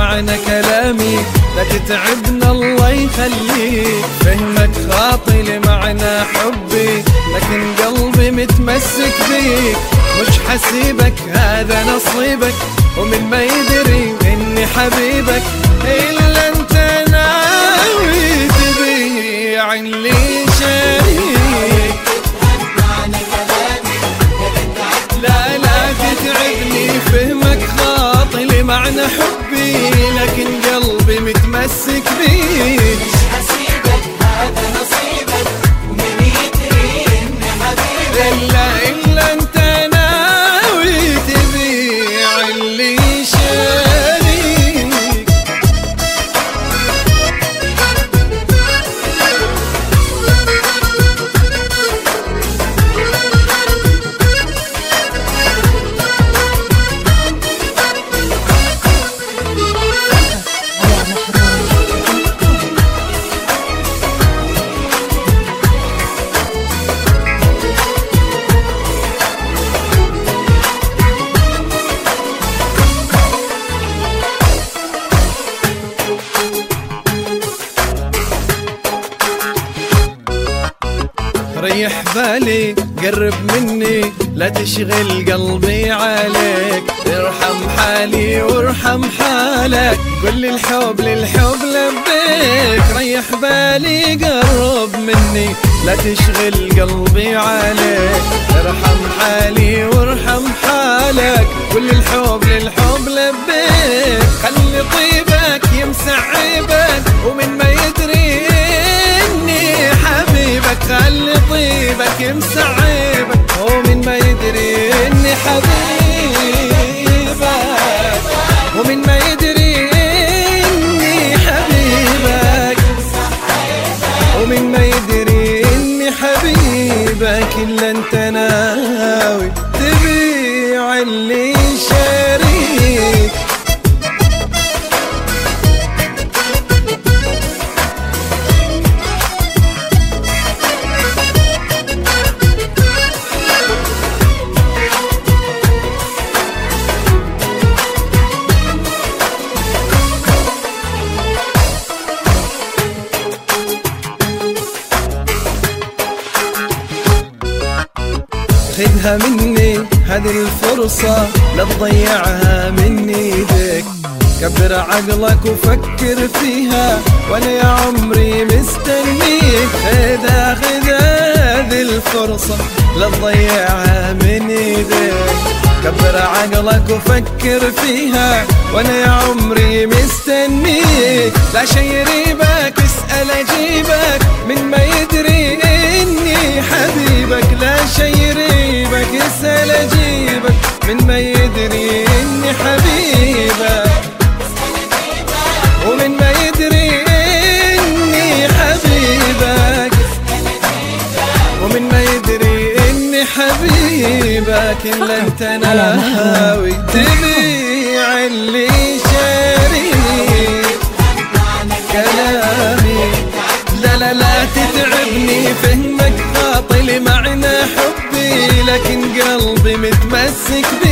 معنى كلامي، لا تتعبنا الله يخليك. فهمك خاطي لمعنى حبي، لكن قلبي متمسك بيك. مش حسيبك هذا نصيبك، ومن ما يدري اني حبيبك الا انت ناوي تبيع لي شريك. لا لا تتعبني، فهمك خاطي لمعنى حبي، لكن قلبي متمسك بيك. مش حسيبك هذا نصيبك، ومن يدري اني حبيبك الا انت ناوي تبيع لي شريك. ريح بالي قرب مني، لا تشغل قلبي عليك. ارحم حالي وارحم حالك، كل الحب للحب لبيك. ريح بالي قرب مني، لا تشغل قلبي عليك. ارحم حالي وارحم حالك، كل الحب للحب لبيك. خلي طيبك يمسح عيبك، ومن ما يدري اني حبيبك. خلي طيبك يمسح عيبك، ومن ما يدري اني حبيبك. ومن ما يدري اني حبيبك، ومن ما يدري اني حبيبك الا انت ناوي تبيع لي شريك. خذها مني هذه الفرصة، لا تضيعها من ايدك. كبر عقلك وفكر فيها، وانا يا عمري مستنيك. خذها هذه الفرصة، لا تضيعها من ايدك. كبر عقلك وفكر فيها، وانا يا عمري مستنيك. لا شي يريبك اسأل اجيبك، من ما يدري اني حبيبك. لا شي يريبك اسأل اجيبك، من ما يدري اني حبيبك. ومن ما يدري اني حبيبك، ومن ما يدري اني حبيبك الا انت ناوي تبيع لي شريك. كلامي لا لا لا تتعبني، فهمك خاطي لمعنى حبي، لكن قلبي متمسك بي.